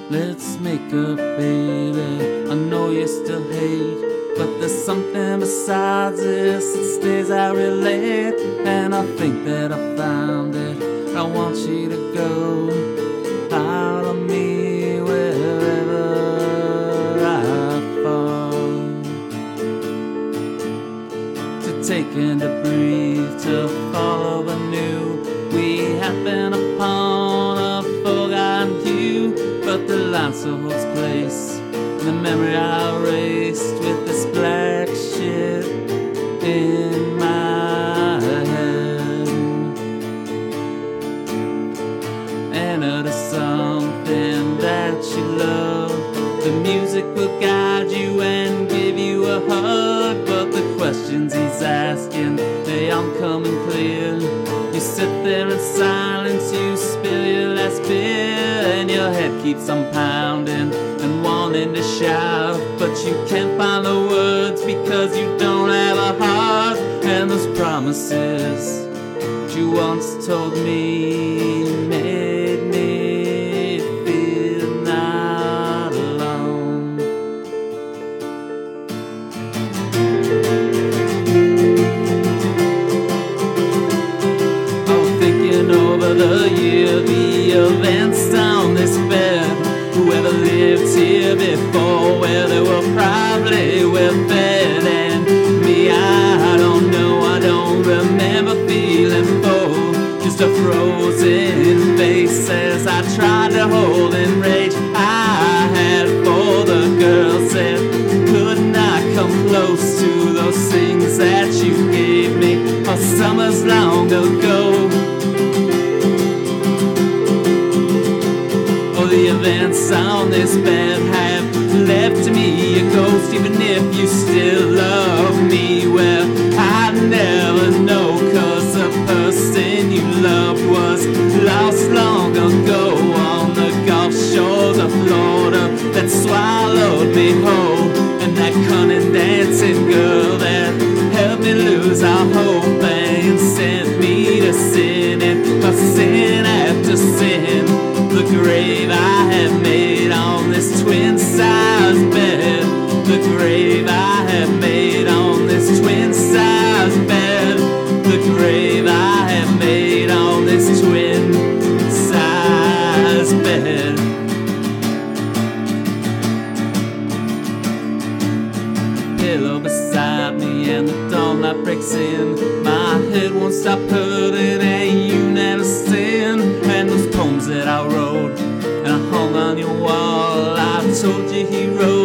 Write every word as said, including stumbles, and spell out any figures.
Let's make up, baby. I know you still hate, but there's something besides this that stays out real late. And I think that I found it. I want you to go out of me wherever I fall, to take and to breathe, to follow anew. We happen upon a forgotten hue, but the line still holds place. The memory I erased with this black shit in my head. And it is something that you love. The music will guide you and give you a hug, but the questions he's asking, they aren't coming clear. You sit there in silence, you spill your last beer, and your head keeps on pounding and wanting to shout, but you can't find the words because you don't have a heart. And those promises that you once told me made me feel not alone. I'm thinking over the year, the events on this bed. Whoever lived here before, where they were probably well fed. And me, I don't know, I don't remember feeling full. Just a frozen face as I tried to hold in rage I had for the girls that could not come close to those things that you gave me a summers long ago. The events on this bed have left me a ghost, even if you still love me. Well, I never know, cause the person you loved was lost long ago on the Gulf shores of Florida that swallowed me whole. And that cunning dancing girl that helped me lose all hope and sent me to sin, and a sin after sin. The grave I have made on this twin-sized bed. The grave I have made on this twin-sized bed. The grave I have made on this twin-sized bed. Pillow beside me and the dawnlight breaks in. My head won't stop hurting at unison. And those poems that I wrote and I hung on your wall, I told you he wrote